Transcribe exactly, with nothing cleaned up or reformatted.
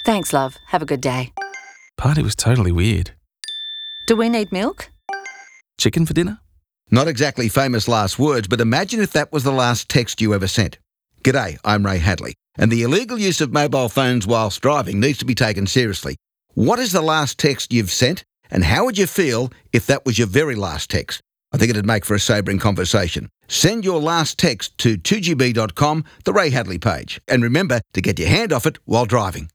Thanks, love. Have a good day. Party was totally weird. Do we need milk? Chicken for dinner? Not exactly famous last words, but imagine if that was the last text you ever sent. G'day, I'm Ray Hadley, and the illegal use of mobile phones whilst driving needs to be taken seriously. What is the last text you've sent, and how would you feel if that was your very last text? I think it'd make for a sobering conversation. Send your last text to two g b dot com, the Ray Hadley page, and remember to get your hand off it while driving.